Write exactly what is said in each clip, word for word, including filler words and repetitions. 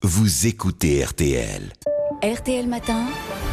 vous écoutez R T L. R T L Matin,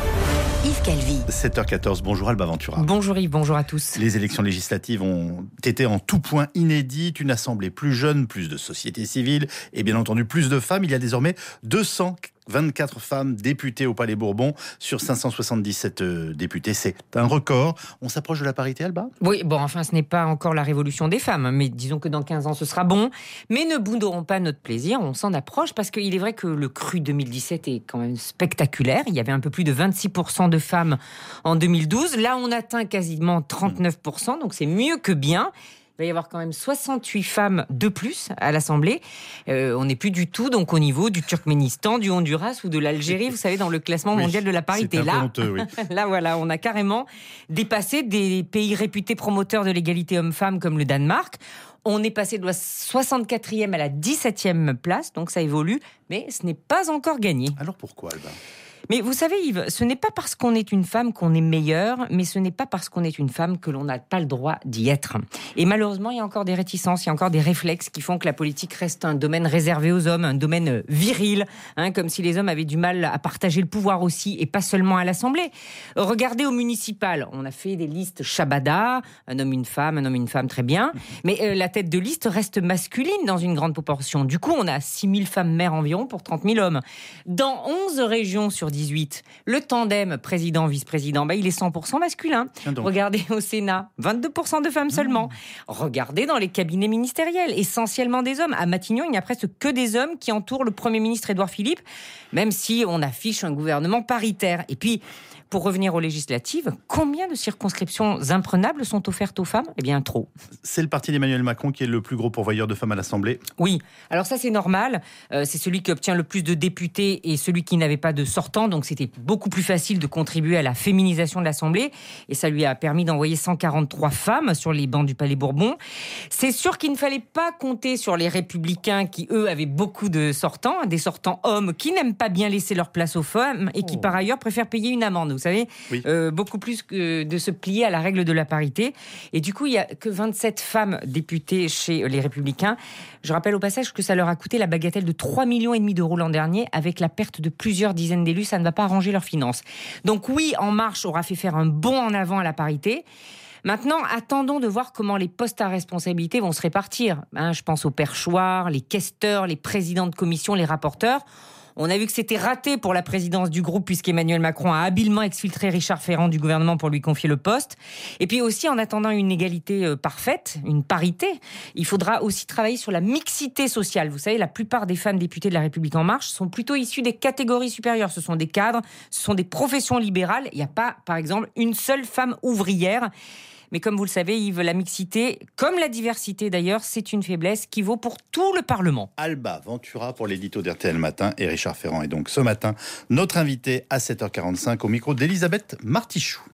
Yves Calvi. sept heures quatorze, bonjour Alba Ventura. Bonjour Yves, bonjour à tous. Les élections législatives ont été en tout point inédites, une assemblée plus jeune, plus de société civile et bien entendu plus de femmes. Il y a désormais deux cent vingt-quatre femmes députées au Palais Bourbon sur cinq cent soixante-dix-sept euh, députés. C'est un record. On s'approche de la parité, Alba ? Oui, bon, enfin, ce n'est pas encore la révolution des femmes, mais disons que dans quinze ans, ce sera bon. Mais ne boudons pas notre plaisir, on s'en approche, parce qu'il est vrai que le cru deux mille dix-sept est quand même spectaculaire. Il y avait un peu plus de vingt-six pour cent de femmes en deux mille douze. Là, on atteint quasiment trente-neuf pour cent, donc c'est mieux que bien. Il va y avoir quand même soixante-huit femmes de plus à l'Assemblée. Euh, on n'est plus du tout donc au niveau du Turkménistan, du Honduras ou de l'Algérie, vous savez, dans le classement oui, mondial de la parité. C'est un peu là, honteux, oui. là, voilà, on a carrément dépassé des pays réputés promoteurs de l'égalité homme-femme comme le Danemark. On est passé de la soixante-quatrième à la dix-septième place, donc ça évolue, mais ce n'est pas encore gagné. Alors pourquoi, Alba ? Mais vous savez Yves, ce n'est pas parce qu'on est une femme qu'on est meilleure, mais ce n'est pas parce qu'on est une femme que l'on n'a pas le droit d'y être. Et malheureusement, il y a encore des réticences, il y a encore des réflexes qui font que la politique reste un domaine réservé aux hommes, un domaine viril, hein, comme si les hommes avaient du mal à partager le pouvoir aussi, et pas seulement à l'Assemblée. Regardez au municipal, on a fait des listes Shabada, un homme, une femme, un homme, une femme, très bien, mais euh, la tête de liste reste masculine dans une grande proportion. Du coup, on a six mille femmes maires environ pour trente mille hommes. Dans onze régions sur dix-huit, le tandem président-vice-président, bah, il est cent pour cent masculin. Regardez au Sénat, vingt-deux pour cent de femmes seulement. Mmh. Regardez dans les cabinets ministériels, essentiellement des hommes. À Matignon, il n'y a presque que des hommes qui entourent le Premier ministre Édouard Philippe, même si on affiche un gouvernement paritaire. Et puis, pour revenir aux législatives, combien de circonscriptions imprenables sont offertes aux femmes ? Eh bien, trop. C'est le parti d'Emmanuel Macron qui est le plus gros pourvoyeur de femmes à l'Assemblée ? Oui, alors ça c'est normal. Euh, c'est celui qui obtient le plus de députés et celui qui n'avait pas de sortant. Donc c'était beaucoup plus facile de contribuer à la féminisation de l'Assemblée. Et ça lui a permis d'envoyer cent quarante-trois femmes sur les bancs du Palais Bourbon. C'est sûr qu'il ne fallait pas compter sur les Républicains qui, eux, avaient beaucoup de sortants. Des sortants hommes qui n'aiment pas bien laisser leur place aux femmes et qui, oh. par ailleurs, préfèrent payer une amende. Vous savez, oui. euh, beaucoup plus que de se plier à la règle de la parité. Et du coup, il n'y a que vingt-sept femmes députées chez les Républicains. Je rappelle au passage que ça leur a coûté la bagatelle de trois virgule cinq millions d'euros l'an dernier, avec la perte de plusieurs dizaines d'élus. Ça ne va pas arranger leurs finances. Donc oui, En Marche aura fait faire un bond en avant à la parité. Maintenant, attendons de voir comment les postes à responsabilité vont se répartir. Hein, je pense aux perchoirs, les questeurs, les présidents de commission, les rapporteurs. On a vu que c'était raté pour la présidence du groupe puisqu'Emmanuel Macron a habilement exfiltré Richard Ferrand du gouvernement pour lui confier le poste. Et puis aussi, en attendant une égalité euh, parfaite, une parité, il faudra aussi travailler sur la mixité sociale. Vous savez, la plupart des femmes députées de La République En Marche sont plutôt issues des catégories supérieures. Ce sont des cadres, ce sont des professions libérales. Il n'y a pas, par exemple, une seule femme ouvrière. Mais comme vous le savez, Yves, la mixité, comme la diversité d'ailleurs, c'est une faiblesse qui vaut pour tout le Parlement. Alba Ventura pour l'édito d'R T L Matin et Richard Ferrand est donc ce matin notre invité à sept heures quarante-cinq au micro d'Elisabeth Martichoux.